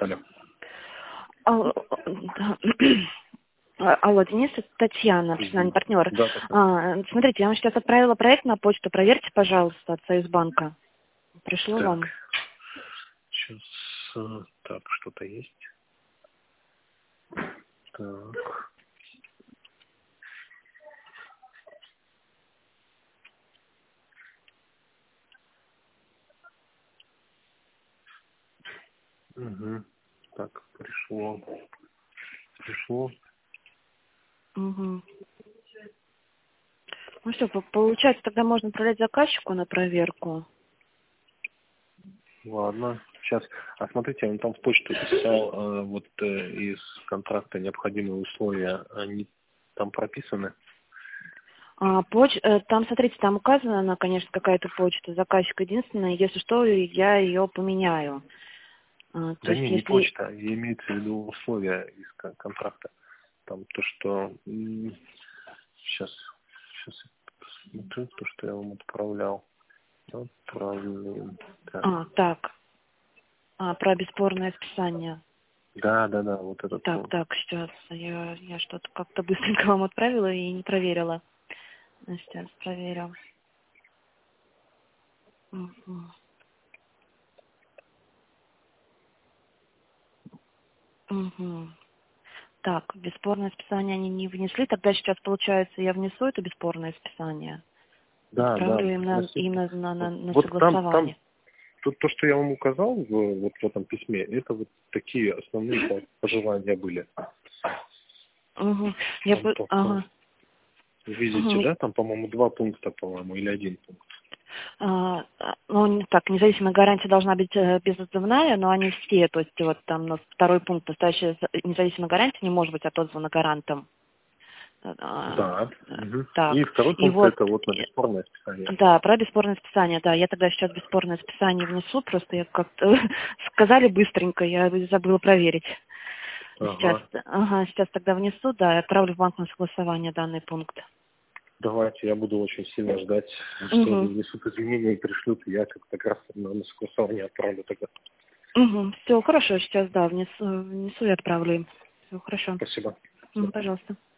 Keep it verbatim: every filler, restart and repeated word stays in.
Алло. Алло, да. Алло, Денис, это Татьяна, персональный партнер. Да, так. А, смотрите, я вам сейчас отправила проект на почту. Проверьте, пожалуйста, от Союзбанка. Пришло Так. вам? Сейчас, э, так, что-то есть. Так. Угу. Так, пришло. Пришло. Угу. Ну все, получается, тогда можно отправлять заказчику на проверку. Ладно. Сейчас. А смотрите, он там в почту писал, э, вот э, из контракта необходимые условия, они там прописаны? А, поч... э, Там, смотрите, там указана, она, конечно, какая-то почта заказчика. Единственное, если что, я ее поменяю. А, то Да есть, не, не если... почта, имеется в виду условия из кон- контракта. Там то, что... Сейчас, сейчас я посмотрю, то, что я вам отправлял. Отправлю. Так. А, так. А, про бесспорное списание. Да, да, да, вот этот Так, пункт. так, сейчас. Я, я что-то как-то быстренько вам отправила и не проверила. Сейчас проверю. Мгм. Мгм. Так, бесспорное списание они не внесли. Тогда сейчас, получается, я внесу это бесспорное списание. Да, да, Отправлю им на, им вносите. на, на, на, на Вот там, там, согласование. тут то, что я вам указал в, вот в этом письме, это вот такие основные по- пожелания были. Угу. Я, Там бы- только, ага. видите, Мгм. да, там, по-моему, два пункта, по-моему, или один пункт. А, а, ну, не так, независимая гарантия должна быть э, безотзывная, но они все, то есть вот там ну, второй пункт, настоящая за- независимая гарантия не может быть отозвана гарантом. А, Да. э, Мгм. И так, второй и пункт вот, это вот на э, бесспорное списание. да, про бесспорное списание, да, я тогда сейчас бесспорное списание внесу, просто я как-то сказали быстренько, я забыла проверить. Сейчас, Ага. ага, сейчас тогда внесу, да, и отправлю в банк на согласование данный пункт. Давайте, я буду очень сильно ждать, что Угу. внесут изменения и пришлют, и я как-то как раз на на согласование отправлю тогда. Угу. Все, хорошо, сейчас, да, внесу, внесу и отправлю им. Все, хорошо. Спасибо. Мгм, пожалуйста.